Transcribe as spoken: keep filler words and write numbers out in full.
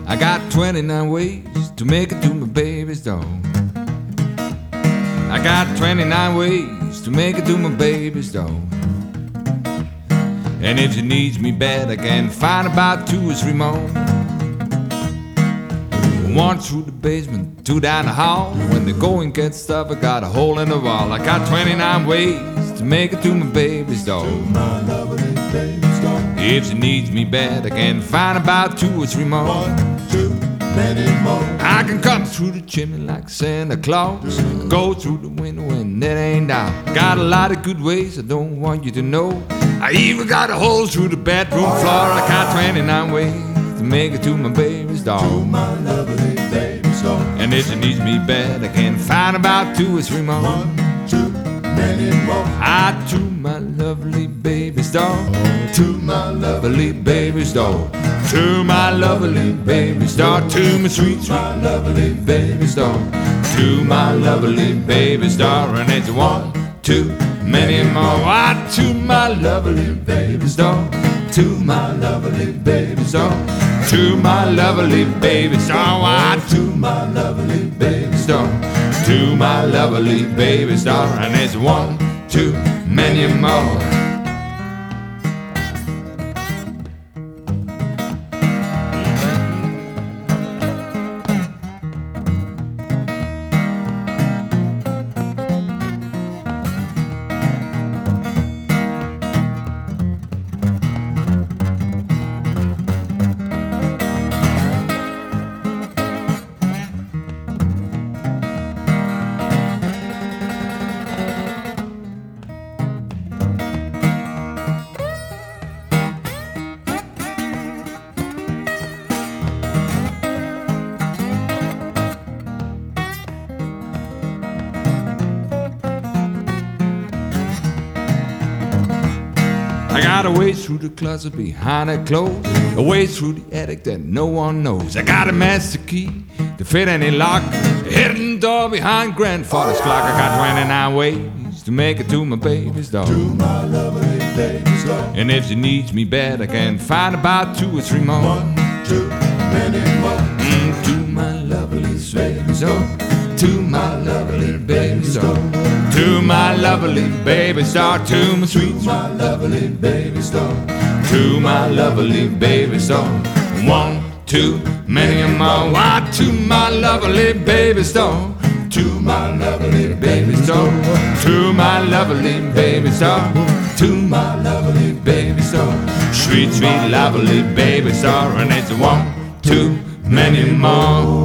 I got twenty-nine ways to make it to my baby's door. I got twenty-nine ways to make it to my baby's door. And if she needs me bad, I can find about two or three more. One through the basement, two down the hall. When the going gets tough, I got a hole in the wall. I got twenty-nine ways to make it to my baby's door. To my lovely baby's door. If she needs me bad, I can find about two or three more. One, two, many more. I can come through the chimney like Santa Claus, go through the window and it ain't down. Got a lot of good ways I don't want you to know. I even got a hole through the bedroom floor. I got twenty-nine ways to make it to my baby's door. To my lovely baby's door. And if she needs me bad, I can find about two or three more. One, two, many more. I to my lovely baby's door. To my lovely Lovely baby's door. To my lovely baby's door. To my sweet, sweet my lovely baby's door. To my lovely baby's door. And it's one, two, many more. I to my lovely baby's door. To my lovely baby's door. To my lovely baby's door. I to my lovely baby's door. To my lovely baby's door. And it's one, two, many more. I got a way through the closet behind the clothes, a way through the attic that no one knows. I got a master key to fit any lock, a hidden door behind grandfather's clock. I got twenty-nine ways to make it to my baby's door. To my lovely baby's door. And if she needs me bad, I can find about two or three more. One, two, many more. Mm, to my lovely baby's door. To my lovely baby's door. To my lovely baby's door. To my sweet, My lovely baby's door. to my lovely baby's door. One, two, many more. Why to my lovely baby's door. To my lovely Baby's door. To my lovely baby's door. To my my lovely baby's door. Sweet, sweet, lovely baby's door. And it's one, two, many more.